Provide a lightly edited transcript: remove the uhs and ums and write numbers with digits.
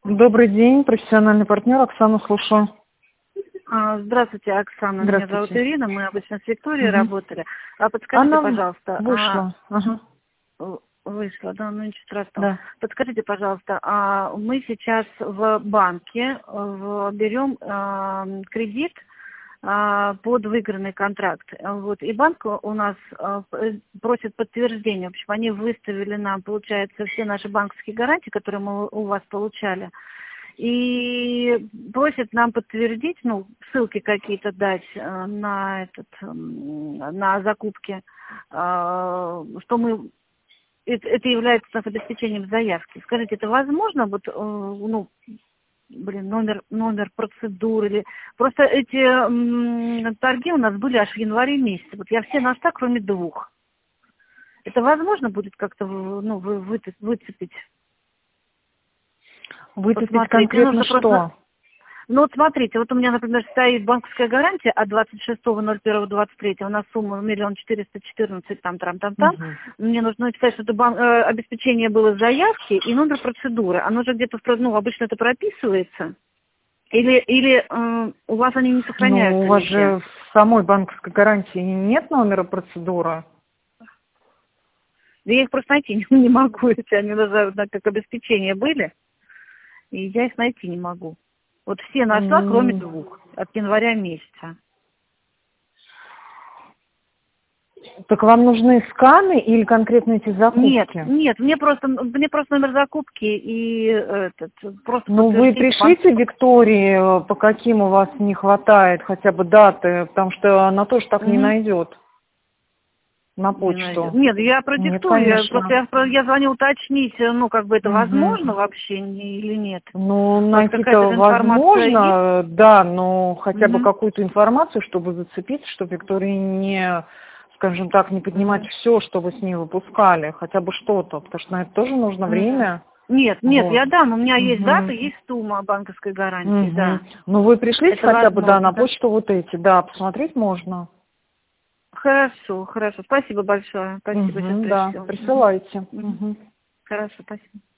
Добрый день, профессиональный партнер Оксана, слушаю. Здравствуйте, Оксана. Меня зовут Здравствуйте. Ирина. Мы обычно с Викторией Мгм. работали. Подскажите, Она пожалуйста. вышла. Ага. Вышла, да, ну ничего страшного. Да. Подскажите, пожалуйста, мы сейчас в банке берем кредит под выигранный контракт. Вот, и банк у нас просит подтверждения. В общем, они выставили нам, получается, все наши банковские гарантии, которые мы у вас получали. И просит нам подтвердить, ну, ссылки какие-то дать на закупки, что мы это является у нас обеспечением заявки. Скажите, это возможно, вот, номер процедуры или просто эти торги у нас были аж в январе месяце. Вот я все нашла, кроме 2. Это возможно будет как-то, выцепить? Выцепить конкретно что? Ну вот смотрите, вот у меня, например, стоит банковская гарантия от 26.01.23, у нас сумма 1 414 там. Угу. Мне нужно написать, что это обеспечение было заявки и номер процедуры. Оно же где-то, обычно это прописывается? Или у вас они не сохраняются? Ну, у вас же в самой банковской гарантии нет номера процедуры? Да я их просто найти не могу, если они даже как обеспечение были, и я их найти не могу. Вот все нашла, кроме 2, от января месяца. Так вам нужны сканы или конкретно эти закупки? Нет, мне просто номер закупки и просто. Ну, вы пришлите Виктории, по каким у вас не хватает хотя бы даты, потому что она тоже так не найдет на почту. Нет, я продиктую, я звоню уточнить, это возможно вообще или нет. Ну, найти-то возможно, да, но хотя бы какую-то информацию, чтобы зацепиться, чтобы Виктории не, скажем так, не поднимать все, что вы с ней выпускали, хотя бы что-то, потому что на это тоже нужно время. Нет, вот. Я дам, у меня есть дата, есть сумма банковской гарантии, да. Ну, вы пришлите это хотя бы, возможно, да, на почту вот эти, да, посмотреть можно. Хорошо, спасибо большое, спасибо. Да, присылайте. Хорошо, спасибо.